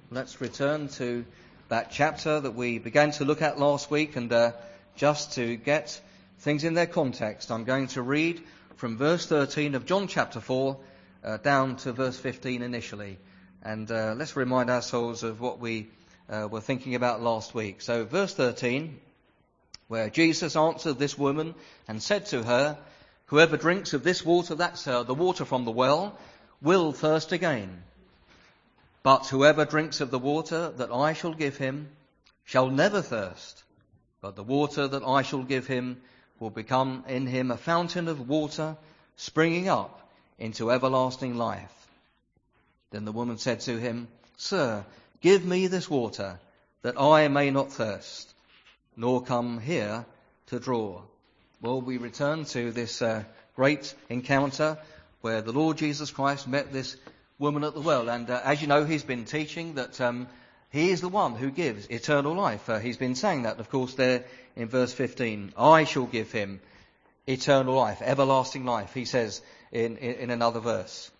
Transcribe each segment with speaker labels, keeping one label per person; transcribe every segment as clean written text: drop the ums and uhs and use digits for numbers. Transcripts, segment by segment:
Speaker 1: Let's return to that chapter that we began to look at last week, and just to get things in their context, I'm going to read from verse 13 of John chapter 4 down to verse 15 initially. And let's remind ourselves of what we were thinking about last week. So verse 13, where Jesus answered this woman and said to her, "Whoever drinks of this water," that's the water from the well, "will thirst again. But whoever drinks of the water that I shall give him shall never thirst. But the water that I shall give him will become in him a fountain of water springing up into everlasting life." Then the woman said to him, "Sir, give me this water, that I may not thirst, nor come here to draw." Well, we return to this great encounter where the Lord Jesus Christ met this woman at the well. And as you know, he's been teaching that he is the one who gives eternal life. He's been saying that, of course, there in verse 15. "I shall give him eternal life, everlasting life," he says in another verse.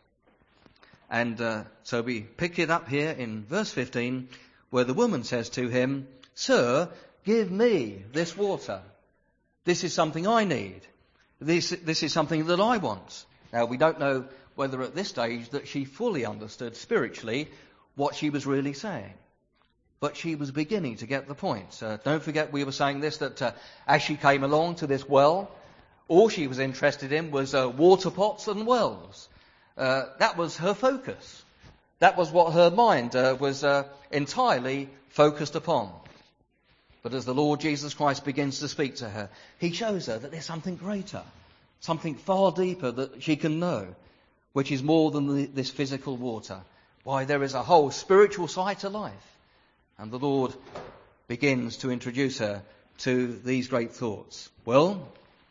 Speaker 1: And so we pick it up here in verse 15, where the woman says to him, "Sir, give me this water. This is something I need. This is something that I want." Now, we don't know whether at this stage that she fully understood spiritually what she was really saying. But she was beginning to get the point. Don't forget we were saying this, that as she came along to this well, all she was interested in was water pots and wells. That was her focus. That was what her mind was entirely focused upon. But as the Lord Jesus Christ begins to speak to her, he shows her that there's something greater, something far deeper that she can know, which is more than this physical water. Why, there is a whole spiritual side to life. And the Lord begins to introduce her to these great thoughts. Well,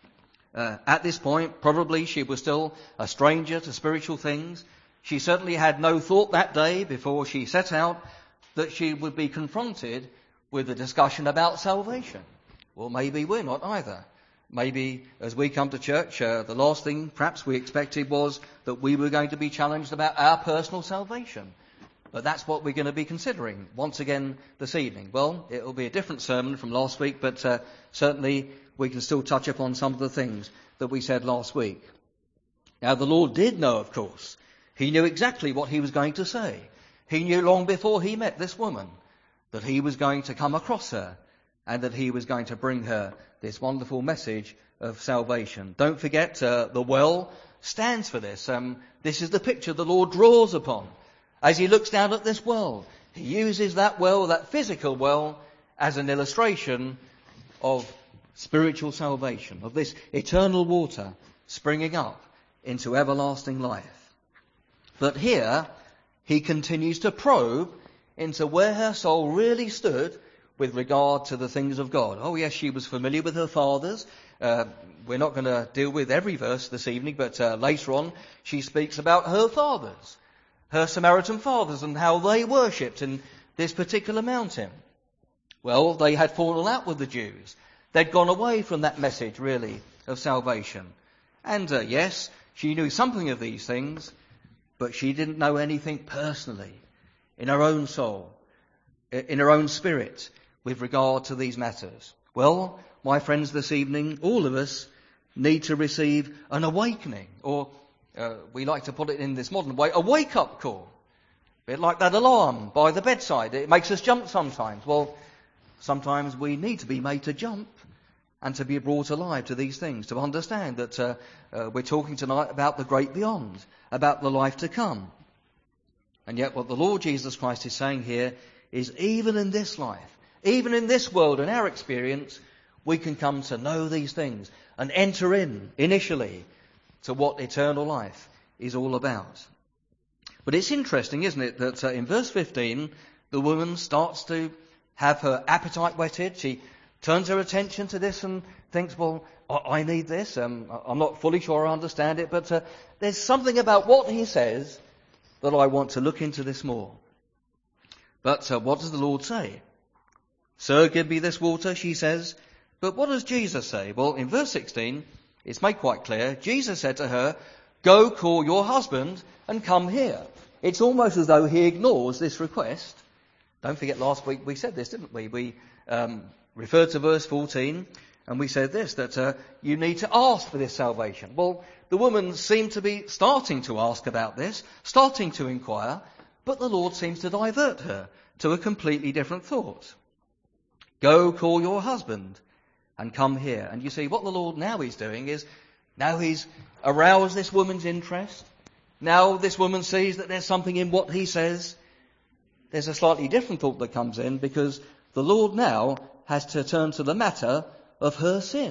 Speaker 1: at this point, probably she was still a stranger to spiritual things. She certainly had no thought that day before she set out that she would be confronted with a discussion about salvation. Well, maybe we're not either. Maybe as we come to church, the last thing perhaps we expected was that we were going to be challenged about our personal salvation. But that's what we're going to be considering once again this evening. Well, it will be a different sermon from last week, but certainly we can still touch upon some of the things that we said last week. Now, the Lord did know, of course. He knew exactly what he was going to say. He knew long before he met this woman that he was going to come across her and that he was going to bring her this wonderful message of salvation. Don't forget, the well stands for this. This is the picture the Lord draws upon. As he looks down at this well, he uses that well, that physical well, as an illustration of spiritual salvation, of this eternal water springing up into everlasting life. But here, he continues to probe into where her soul really stood with regard to the things of God. Oh yes, she was familiar with her fathers. We're not going to deal with every verse this evening, but later on she speaks about her fathers, her Samaritan fathers, and how they worshipped in this particular mountain. Well, they had fallen out with the Jews. They'd gone away from that message, really, of salvation. And yes, she knew something of these things, but she didn't know anything personally, in her own soul, in her own spirit, with regard to these matters. Well, my friends, this evening, all of us need to receive an awakening, or we like to put it in this modern way, a wake-up call. A bit like that alarm by the bedside. It makes us jump sometimes. Well, sometimes we need to be made to jump and to be brought alive to these things, to understand that we're talking tonight about the great beyond, about the life to come. And yet what the Lord Jesus Christ is saying here is even in this life, even in this world, in our experience, we can come to know these things and enter in initially to what eternal life is all about. But it's interesting, isn't it, that in verse 15, the woman starts to have her appetite whetted. She turns her attention to this and thinks, well, I need this. I'm not fully sure I understand it, but there's something about what he says that I want to look into this more. But what does the Lord say? "Sir, give me this water," she says. But what does Jesus say? Well, in verse 16, it's made quite clear. Jesus said to her, "Go call your husband and come here." It's almost as though he ignores this request Don't forget last week we said this, didn't we? We referred to verse 14 and we said this, that you need to ask for this salvation. Well, the woman seemed to be starting to ask about this, starting to inquire, but the Lord seems to divert her to a completely different thought. Go call your husband and come here. And you see, what the Lord now is doing is, now he's aroused this woman's interest. Now this woman sees that there's something in what he says. There's a slightly different thought that comes in, because the Lord now has to turn to the matter of her sin.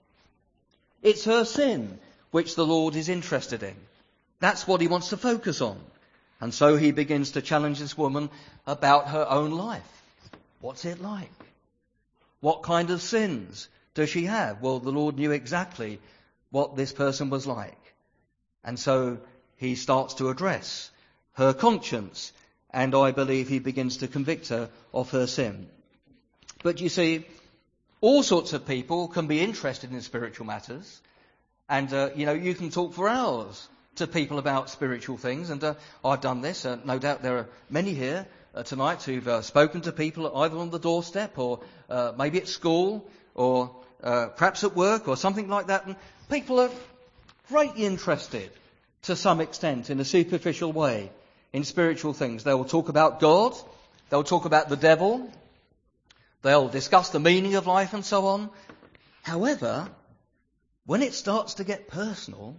Speaker 1: It's her sin which the Lord is interested in. That's what he wants to focus on. And so he begins to challenge this woman about her own life. What's it like? What kind of sins does she have? Well, the Lord knew exactly what this person was like. And so he starts to address her conscience, and I believe he begins to convict her of her sin. But you see, all sorts of people can be interested in spiritual matters, and you can talk for hours to people about spiritual things, and I've done this. No doubt there are many here tonight who've spoken to people either on the doorstep or maybe at school or perhaps at work or something like that, and people are greatly interested to some extent in a superficial way in spiritual things. They will talk about God, they'll talk about the devil, they'll discuss the meaning of life and so on. However, when it starts to get personal,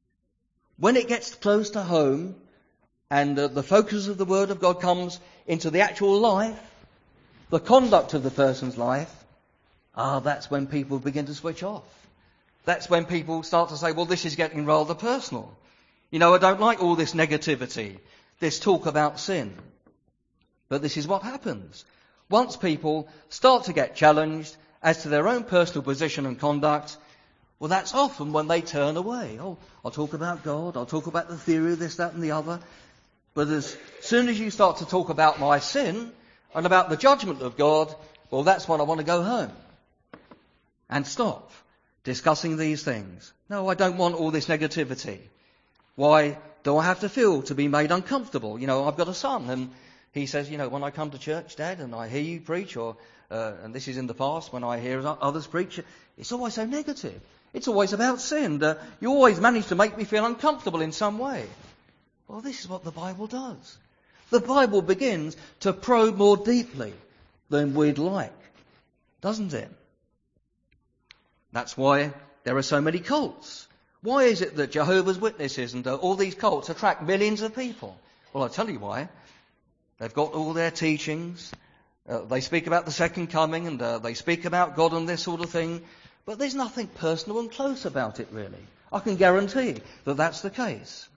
Speaker 1: when it gets close to home and the focus of the Word of God comes into the actual life, the conduct of the person's life, that's when people begin to switch off. That's when people start to say, well, this is getting rather personal. I don't like all this negativity, this talk about sin. But this is what happens. Once people start to get challenged as to their own personal position and conduct, well, that's often when they turn away. Oh, I'll talk about God, I'll talk about the theory of this, that and the other. But as soon as you start to talk about my sin and about the judgment of God, well, that's when I want to go home and stop discussing these things. No, I don't want all this negativity. Why do I have to feel to be made uncomfortable? I've got a son, and he says, when I come to church, Dad, and I hear you preach, or and this is in the past, when I hear others preach, it's always so negative. It's always about sin. You always manage to make me feel uncomfortable in some way. Well, this is what the Bible does. The Bible begins to probe more deeply than we'd like, doesn't it? That's why there are so many cults. Why is it that Jehovah's Witnesses and all these cults attract millions of people? Well, I'll tell you why. They've got all their teachings. They speak about the second coming, and they speak about God and this sort of thing. But there's nothing personal and close about it, really. I can guarantee that that's the case.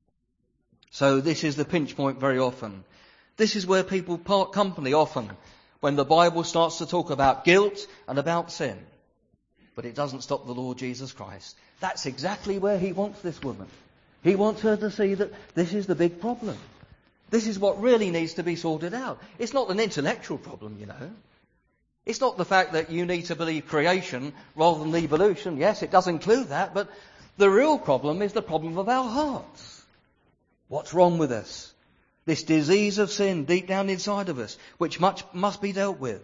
Speaker 1: So this is the pinch point very often. This is where people part company often, when the Bible starts to talk about guilt and about sin. But it doesn't stop the Lord Jesus Christ. That's exactly where he wants this woman. He wants her to see that this is the big problem. This is what really needs to be sorted out. It's not an intellectual problem, It's not the fact that you need to believe creation rather than evolution. Yes, it does include that, but the real problem is the problem of our hearts. What's wrong with us? This disease of sin deep down inside of us, which much must be dealt with.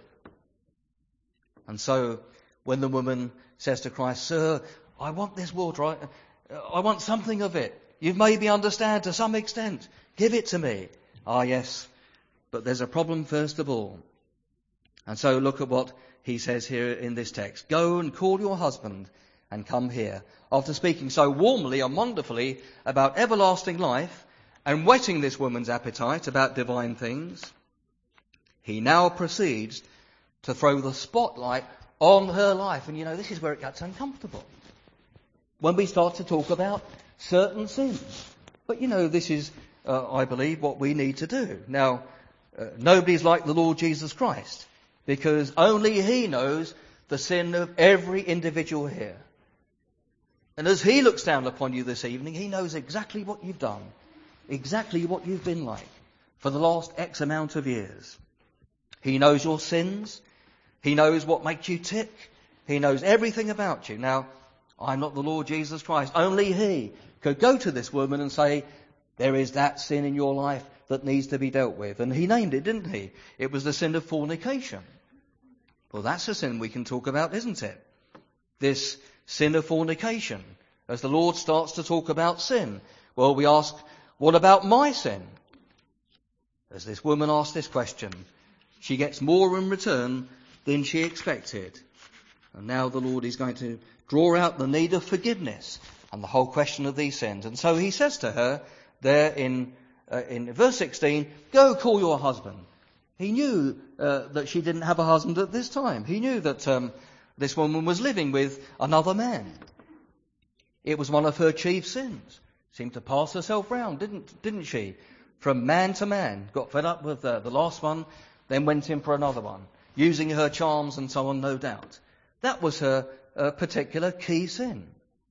Speaker 1: And so, when the woman says to Christ, Sir, I want this water, I want something of it. You made me understand to some extent. Give it to me. Yes, but there's a problem first of all. And so look at what he says here in this text. Go and call your husband and come here. After speaking so warmly and wonderfully about everlasting life and whetting this woman's appetite about divine things, he now proceeds to throw the spotlight on her life. And this is where it gets uncomfortable. When we start to talk about certain sins. But this is, I believe, what we need to do. Now, nobody's like the Lord Jesus Christ, because only he knows the sin of every individual here. And as he looks down upon you this evening, he knows exactly what you've done, exactly what you've been like for the last X amount of years. He knows your sins. He knows what makes you tick. He knows everything about you. Now, I'm not the Lord Jesus Christ. Only he could go to this woman and say, there is that sin in your life that needs to be dealt with. And he named it, didn't he? It was the sin of fornication. Well, that's a sin we can talk about, isn't it? This sin of fornication. As the Lord starts to talk about sin, well, we ask, what about my sin? As this woman asked this question, she gets more in return than she expected. And now the Lord is going to draw out the need of forgiveness and the whole question of these sins. And so he says to her there in verse 16, go call your husband. He knew that she didn't have a husband at this time. He knew that this woman was living with another man. It was one of her chief sins. Seemed to pass herself round, didn't she? From man to man. Got fed up with the last one, then went in for another one. Using her charms and so on, no doubt. That was her particular key sin.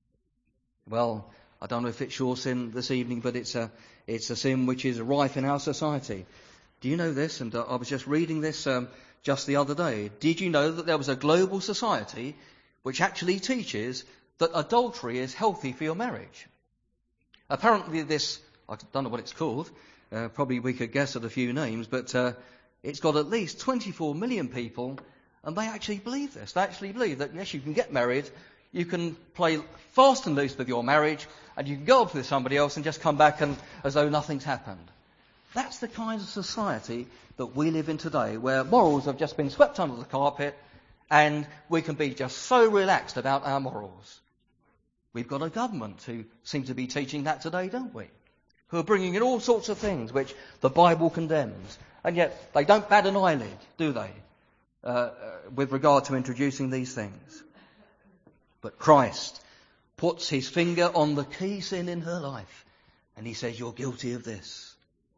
Speaker 1: Well, I don't know if it's your sin this evening, but it's a sin which is rife in our society. Do you know this? And I was just reading this just the other day. Did you know that there was a global society which actually teaches that adultery is healthy for your marriage? Apparently this, I don't know what it's called, probably we could guess at a few names, but it's got at least 24 million people, and they actually believe this. They actually believe that, yes, you can get married, you can play fast and loose with your marriage, and you can go off with somebody else and just come back and as though nothing's happened. That's the kind of society that we live in today, where morals have just been swept under the carpet, and we can be just so relaxed about our morals. We've got a government who seem to be teaching that today, don't we? Who are bringing in all sorts of things which the Bible condemns. And yet they don't bat an eyelid, do they, with regard to introducing these things. But Christ puts his finger on the key sin in her life. And he says, you're guilty of this.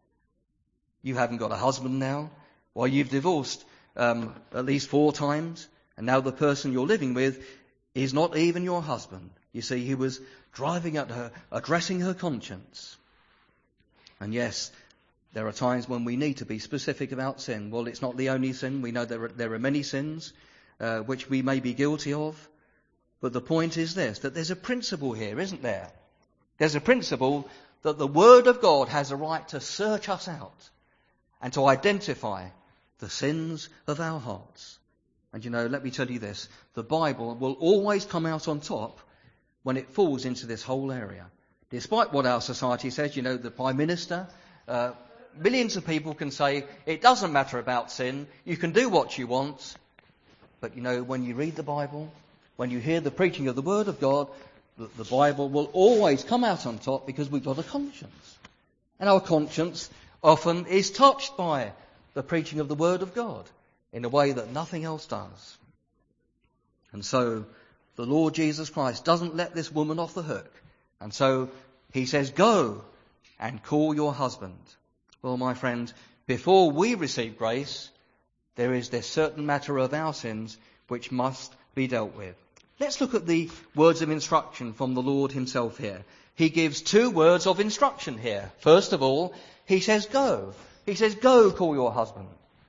Speaker 1: You haven't got a husband now. Well, you've divorced at least 4 times. And now the person you're living with is not even your husband. You see, he was driving at her, addressing her conscience. And yes, there are times when we need to be specific about sin. Well, it's not the only sin. We know there are many sins which we may be guilty of. But the point is this, that there's a principle here, isn't there? There's a principle that the Word of God has a right to search us out and to identify the sins of our hearts. And let me tell you this, the Bible will always come out on top when it falls into this whole area. Despite what our society says, the Prime Minister, millions of people can say, it doesn't matter about sin, you can do what you want. But when you read the Bible, when you hear the preaching of the Word of God, the Bible will always come out on top because we've got a conscience. And our conscience often is touched by the preaching of the Word of God in a way that nothing else does. And so the Lord Jesus Christ doesn't let this woman off the hook. And so he says, go and call your husband. Well, my friend, before we receive grace, there is this certain matter of our sins which must be dealt with. Let's look at the words of instruction from the Lord himself here. He gives 2 words of instruction here. First of all, he says, go. He says, go call your husband.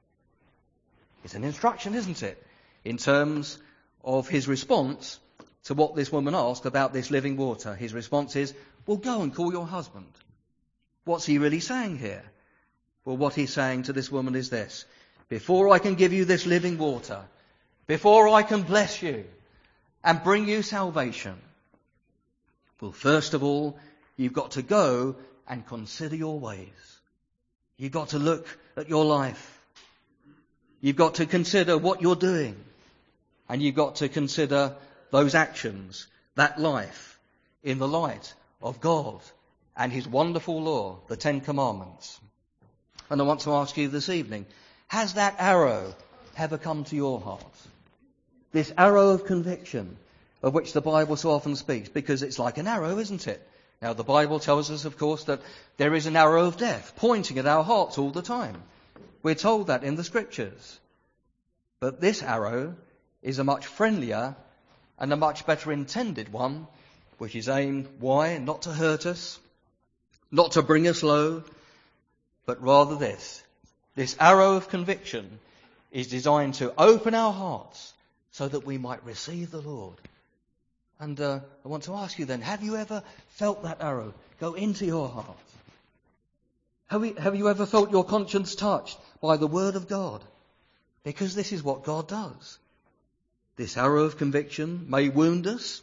Speaker 1: It's an instruction, isn't it? In terms of his response to what this woman asked about this living water. His response is, well, go and call your husband. What's he really saying here? Well, what he's saying to this woman is this. Before I can give you this living water, before I can bless you and bring you salvation, well, first of all, you've got to go and consider your ways. You've got to look at your life. You've got to consider what you're doing. And you've got to consider those actions, that life, in the light of God and his wonderful law, the 10 Commandments. And I want to ask you this evening, has that arrow ever come to your heart? This arrow of conviction, of which the Bible so often speaks, because it's like an arrow, isn't it? Now, the Bible tells us, of course, that there is an arrow of death pointing at our hearts all the time. We're told that in the Scriptures. But this arrow is a much friendlier and a much better intended one, which is aimed, why? Not to hurt us, not to bring us low, but rather this. This arrow of conviction is designed to open our hearts so that we might receive the Lord. And I want to ask you then, have you ever felt that arrow go into your heart? Have you ever felt your conscience touched by the word of God? Because this is what God does. This arrow of conviction may wound us.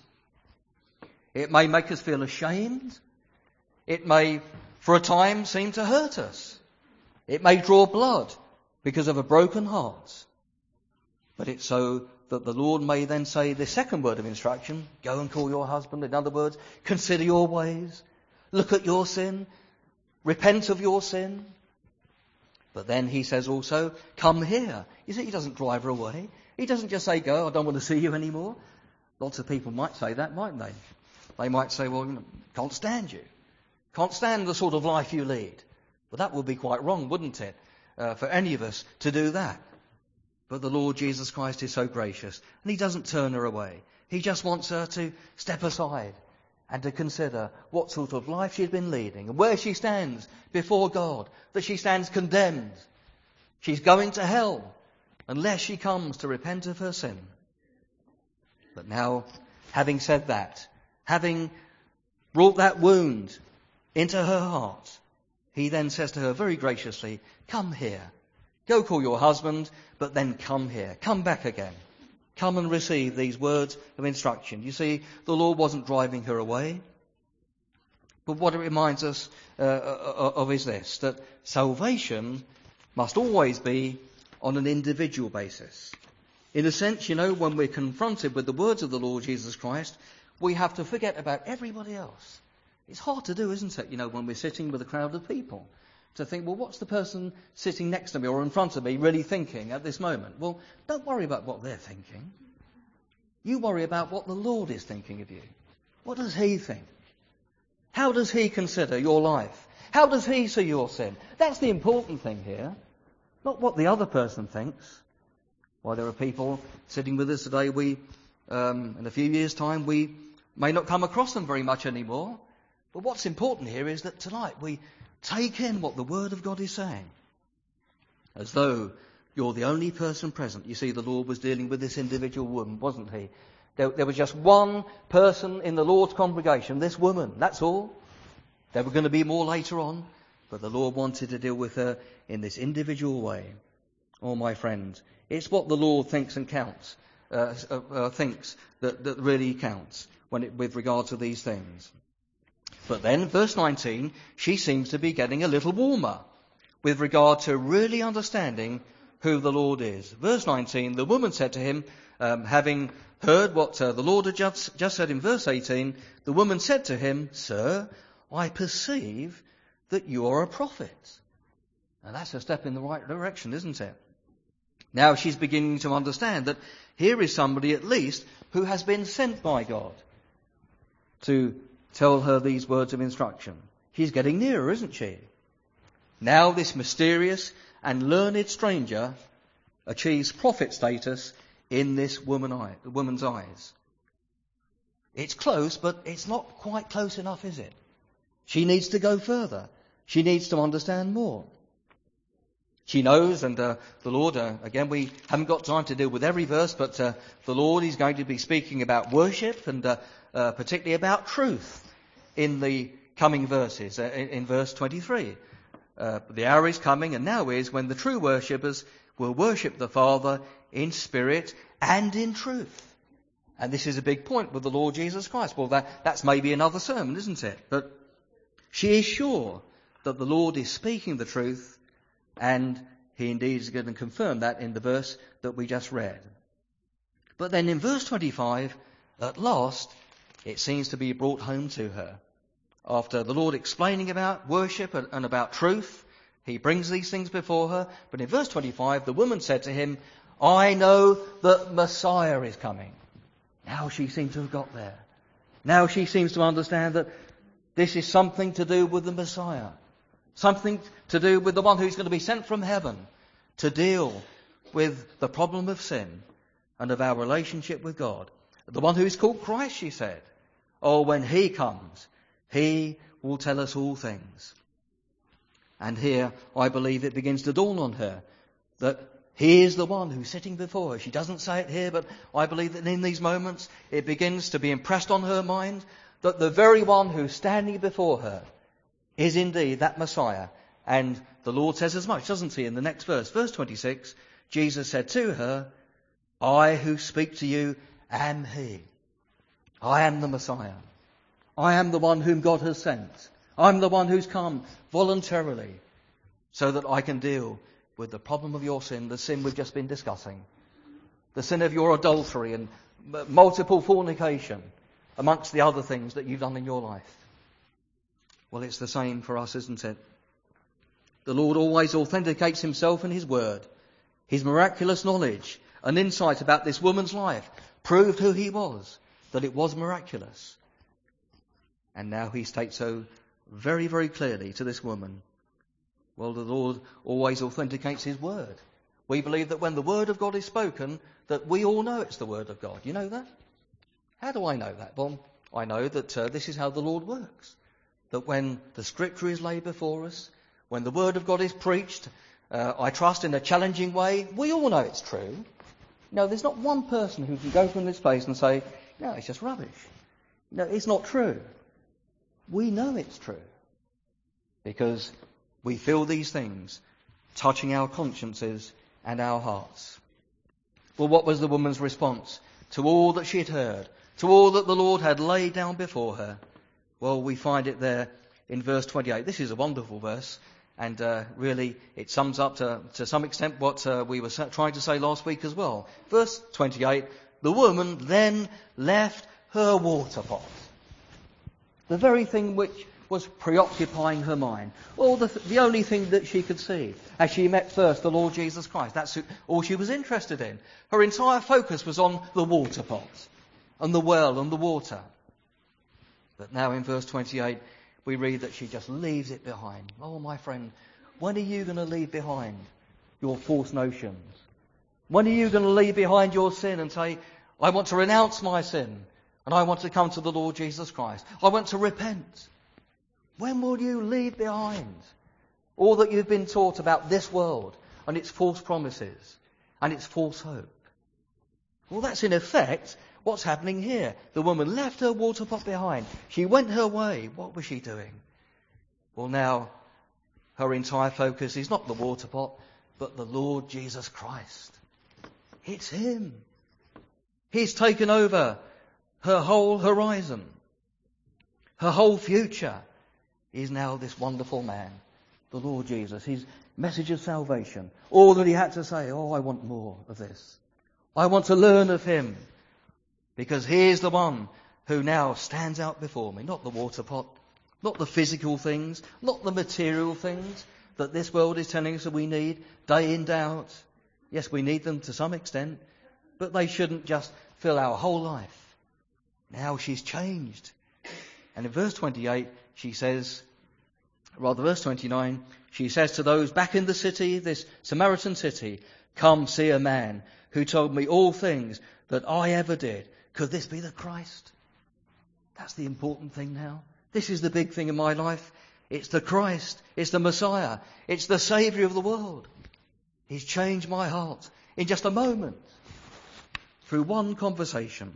Speaker 1: It may make us feel ashamed. It may, for a time, seem to hurt us. It may draw blood because of a broken heart. But it's so that the Lord may then say the second word of instruction, go and call your husband. In other words, consider your ways. Look at your sin. Repent of your sin. But then he says also, come here. You see, he doesn't drive her away. He doesn't just say, go, I don't want to see you anymore. Lots of people might say that, mightn't they? They might say, well, can't stand you. Can't stand the sort of life you lead. Well, that would be quite wrong, wouldn't it, for any of us to do that. But the Lord Jesus Christ is so gracious, and he doesn't turn her away. He just wants her to step aside and to consider what sort of life she's been leading and where she stands before God, that she stands condemned. She's going to hell unless she comes to repent of her sin. But now, having said that, having brought that wound into her heart, he then says to her very graciously, come here. Go call your husband, but then come here. Come back again. Come and receive these words of instruction. You see, the Lord wasn't driving her away. But what it reminds us of is this, that salvation must always be on an individual basis. In a sense, when we're confronted with the words of the Lord Jesus Christ, we have to forget about everybody else. It's hard to do, isn't it, when we're sitting with a crowd of people, to think, well, what's the person sitting next to me or in front of me really thinking at this moment? Well, don't worry about what they're thinking. You worry about what the Lord is thinking of you. What does he think? How does he consider your life? How does he see your sin? That's the important thing here, not what the other person thinks. Why, there are people sitting with us today, in a few years' time, we may not come across them very much anymore. But what's important here is that tonight we take in what the Word of God is saying, as though you're the only person present. You see, the Lord was dealing with this individual woman, wasn't he? There was just one person in the Lord's congregation, this woman, that's all. There were going to be more later on, but the Lord wanted to deal with her in this individual way. Oh, my friends, it's what the Lord thinks and counts, thinks that really counts with regard to these things. But then, verse 19, she seems to be getting a little warmer with regard to really understanding who the Lord is. Verse 19, the woman said to him, having heard what the Lord had just said in verse 18, the woman said to him, Sir, I perceive that you are a prophet. Now that's a step in the right direction, isn't it? Now she's beginning to understand that here is somebody at least who has been sent by God to tell her these words of instruction. She's getting nearer, isn't she? Now this mysterious and learned stranger achieves prophet status in this woman's eyes. It's close, but it's not quite close enough, is it? She needs to go further. She needs to understand more. She knows, and the Lord, again, we haven't got time to deal with every verse, but the Lord is going to be speaking about worship and particularly about truth in the coming verses, in verse 23. The hour is coming, and now is, when the true worshippers will worship the Father in spirit and in truth. And this is a big point with the Lord Jesus Christ. Well, that's maybe another sermon, isn't it? But she is sure that the Lord is speaking the truth, and he indeed is going to confirm that in the verse that we just read. But then in verse 25, at last, it seems to be brought home to her. After the Lord explaining about worship and about truth, he brings these things before her. But in verse 25, the woman said to him, I know that Messiah is coming. Now she seems to have got there. Now she seems to understand that this is something to do with the Messiah. Something to do with the one who's going to be sent from heaven to deal with the problem of sin and of our relationship with God. The one who is called Christ, she said. Oh, when he comes, he will tell us all things. And here, I believe it begins to dawn on her that he is the one who's sitting before her. She doesn't say it here, but I believe that in these moments it begins to be impressed on her mind that the very one who's standing before her is indeed that Messiah, And the Lord says as much, doesn't he, in the next verse? Verse 26, Jesus said to her, I who speak to you am he. I am the Messiah. I am the one whom God has sent. I'm the one who's come voluntarily so that I can deal with the problem of your sin, the sin we've just been discussing, the sin of your adultery and multiple fornication, amongst the other things that you've done in your life. Well, it's the same for us, isn't it? The Lord always authenticates himself in his word. His miraculous knowledge and insight about this woman's life proved who he was, that it was miraculous. And now he states so very, very clearly to this woman. Well, the Lord always authenticates his word. We believe that when the word of God is spoken, that we all know it's the word of God. You know that? How do I know that? Well, I know that this is how the Lord works. That when the scripture is laid before us, when the word of God is preached, I trust in a challenging way, we all know it's true. No, there's not one person who can go from this place and say, no, it's just rubbish. No, it's not true. We know it's true. Because we feel these things touching our consciences and our hearts. Well, what was the woman's response to all that she had heard, to all that the Lord had laid down before her? Well, we find it there in verse 28. This is a wonderful verse, and really it sums up to some extent what we were trying to say last week as well. Verse 28, the woman then left her water pot. The very thing which was preoccupying her mind. All the only thing that she could see as she met first the Lord Jesus Christ. That's all she was interested in. Her entire focus was on the water pot and the well and the water. But now in verse 28 we read that she just leaves it behind. Oh, my friend, when are you going to leave behind your false notions? When are you going to leave behind your sin and say, I want to renounce my sin and I want to come to the Lord Jesus Christ. I want to repent. When will you leave behind all that you've been taught about this world and its false promises and its false hope? Well, that's in effect what's happening here. The woman left her water pot behind. She went her way. What was she doing? Well, now her entire focus is not the water pot, but the Lord Jesus Christ. It's him. He's taken over her whole horizon. Her whole future is now this wonderful man, the Lord Jesus. His message of salvation. All that he had to say, oh, I want more of this. I want to learn of him. Because here's the one who now stands out before me. Not the water pot, not the physical things, not the material things that this world is telling us that we need day in, day out. Yes, we need them to some extent, but they shouldn't just fill our whole life. Now she's changed. And in verse 28, verse 29, she says to those back in the city, this Samaritan city, come see a man who told me all things that I ever did. Could this be the Christ? That's the important thing now. This is the big thing in my life. It's the Christ. It's the Messiah. It's the Saviour of the world. He's changed my heart in just a moment through one conversation.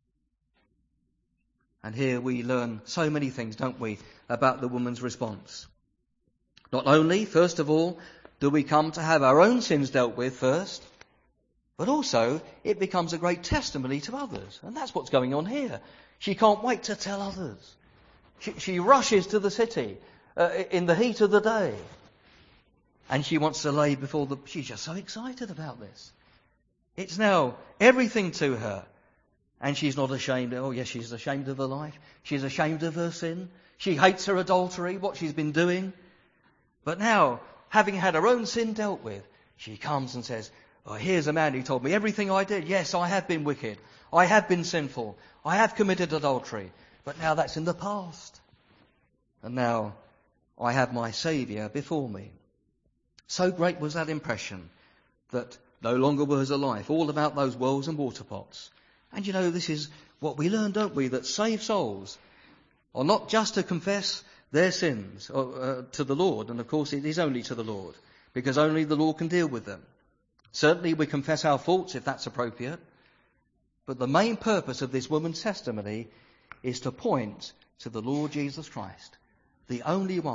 Speaker 1: And here we learn so many things, don't we, about the woman's response. Not only, first of all, do we come to have our own sins dealt with first, but also it becomes a great testimony to others. And that's what's going on here. She can't wait to tell others. She rushes to the city in the heat of the day. And she wants to lay before she's just so excited about this. It's now everything to her. And she's not ashamed. Oh, yes, she's ashamed of her life. She's ashamed of her sin. She hates her adultery, what she's been doing. But now, having had her own sin dealt with, she comes and says, oh, here's a man who told me everything I did. Yes, I have been wicked. I have been sinful. I have committed adultery. But now that's in the past. And now I have my Saviour before me. So great was that impression that no longer was her life all about those wells and water pots. And you know, this is what we learn, don't we? That saved souls are not just to confess their sins to the Lord. And of course it is only to the Lord, because only the Lord can deal with them. Certainly we confess our faults if that's appropriate. But the main purpose of this woman's testimony is to point to the Lord Jesus Christ, the only one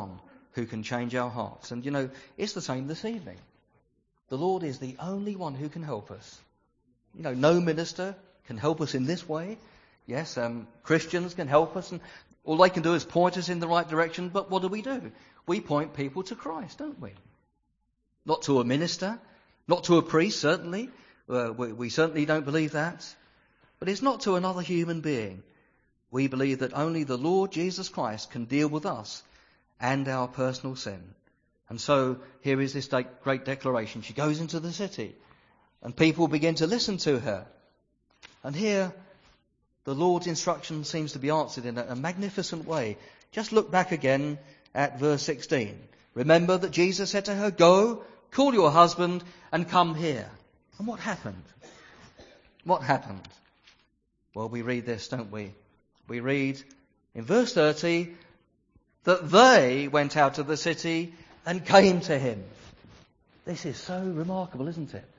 Speaker 1: who can change our hearts. And it's the same this evening. The Lord is the only one who can help us. No minister can help us in this way. Yes, Christians can help us, and all they can do is point us in the right direction. But what do? We point people to Christ, don't we? Not to a minister, not to a priest, certainly. We certainly don't believe that. But it's not to another human being. We believe that only the Lord Jesus Christ can deal with us and our personal sin. And so here is this great declaration. She goes into the city and people begin to listen to her. And here the Lord's instruction seems to be answered in a magnificent way. Just look back again at verse 16. Remember that Jesus said to her, "Go, call your husband and come here." And what happened? What happened? Well, we read this, don't we? We read in verse 30 that they went out of the city and came to him. This is so remarkable, isn't it?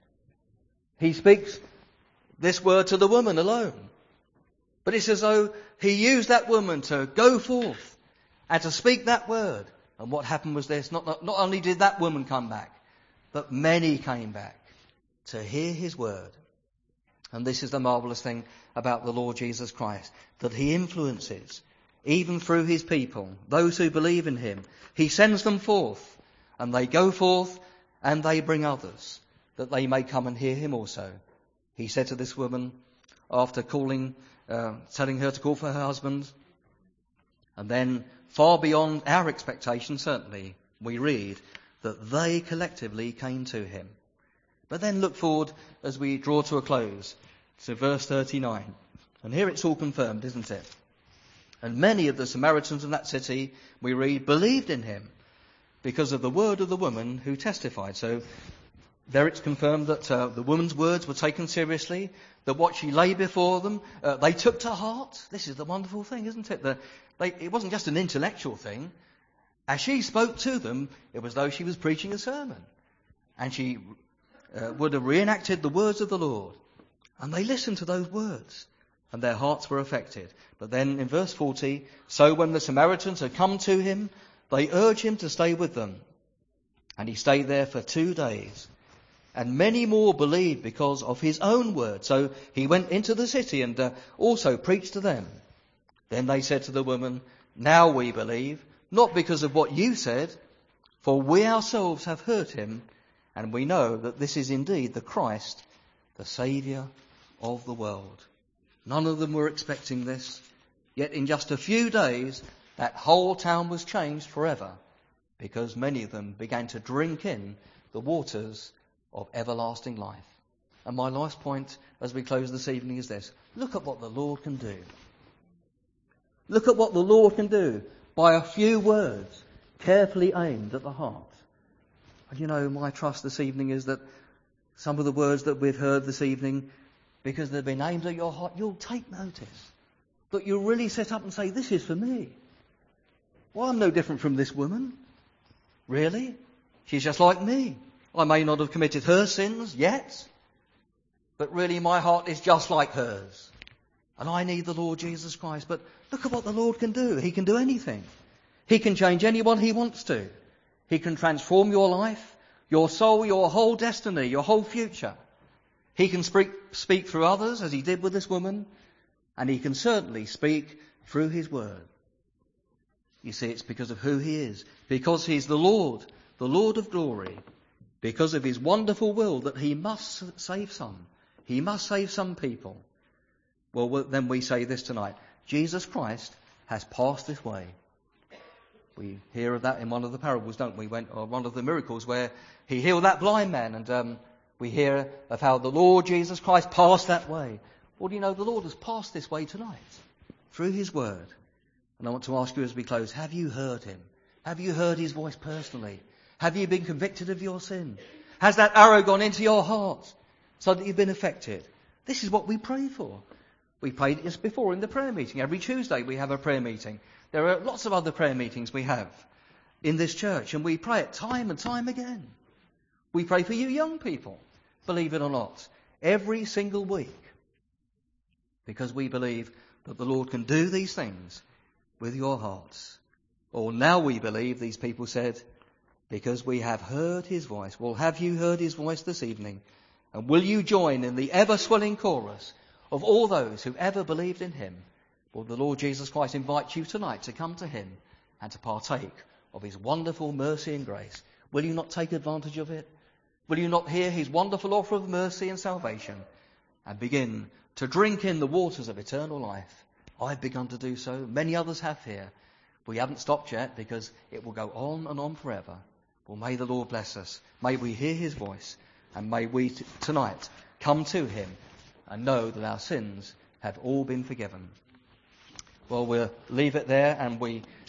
Speaker 1: He speaks this word to the woman alone. But it's as though he used that woman to go forth and to speak that word. And what happened was this. Not only did that woman come back, but many came back to hear his word. And this is the marvellous thing about the Lord Jesus Christ, that he influences, even through his people, those who believe in him. He sends them forth, and they go forth, and they bring others, that they may come and hear him also. He said to this woman, after telling her to call for her husband, and then far beyond our expectation, certainly, we read that they collectively came to him. But then look forward as we draw to a close to verse 39. And here it's all confirmed, isn't it? And many of the Samaritans in that city, we read, believed in him because of the word of the woman who testified. So there it's confirmed that the woman's words were taken seriously, that what she lay before them, they took to heart. This is the wonderful thing, isn't it? It wasn't just an intellectual thing. As she spoke to them, it was though she was preaching a sermon. And she would have reenacted the words of the Lord. And they listened to those words, and their hearts were affected. But then in verse 40, so when the Samaritans had come to him, they urged him to stay with them. And he stayed there for 2 days. And many more believed because of his own word. So he went into the city and also preached to them. Then they said to the woman, now we believe, not because of what you said, for we ourselves have heard him, and we know that this is indeed the Christ, the Saviour of the world. None of them were expecting this, yet in just a few days that whole town was changed forever, because many of them began to drink in the waters of everlasting life. And my last point as we close this evening is this. Look at what the Lord can do. Look at what the Lord can do by a few words carefully aimed at the heart. And my trust this evening is that some of the words that we've heard this evening, because they've been aimed at your heart, you'll take notice. That you'll really sit up and say, this is for me. Well, I'm no different from this woman. Really? She's just like me. I may not have committed her sins yet, but really my heart is just like hers. And I need the Lord Jesus Christ. But look at what the Lord can do. He can do anything. He can change anyone he wants to. He can transform your life, your soul, your whole destiny, your whole future. He can speak through others, as he did with this woman, and he can certainly speak through his word. You see, it's because of who he is, because he's the Lord of glory, because of his wonderful will that he must save some. He must save some people. Well, then we say this tonight. Jesus Christ has passed this way. We hear of that in one of the parables, don't we? Or one of the miracles where he healed that blind man, and we hear of how the Lord Jesus Christ passed that way. Well, do you know the Lord has passed this way tonight through his word? And I want to ask you as we close, have you heard him? Have you heard his voice personally? Have you been convicted of your sin? Has that arrow gone into your heart so that you've been affected? This is what we pray for. We prayed this before in the prayer meeting. Every Tuesday we have a prayer meeting. There are lots of other prayer meetings we have in this church, and we pray it time and time again. We pray for you young people, believe it or not, every single week, because we believe that the Lord can do these things with your hearts. Or now we believe, these people said, because we have heard his voice. Well, have you heard his voice this evening? And will you join in the ever-swelling chorus of all those who ever believed in him? Will the Lord Jesus Christ invite you tonight to come to him and to partake of his wonderful mercy and grace? Will you not take advantage of it? Will you not hear his wonderful offer of mercy and salvation and begin to drink in the waters of eternal life? I've begun to do so. Many others have here. We haven't stopped yet because it will go on and on forever. Well, may the Lord bless us. May we hear his voice, and may we tonight come to him and know that our sins have all been forgiven. Well, we'll leave it there, and we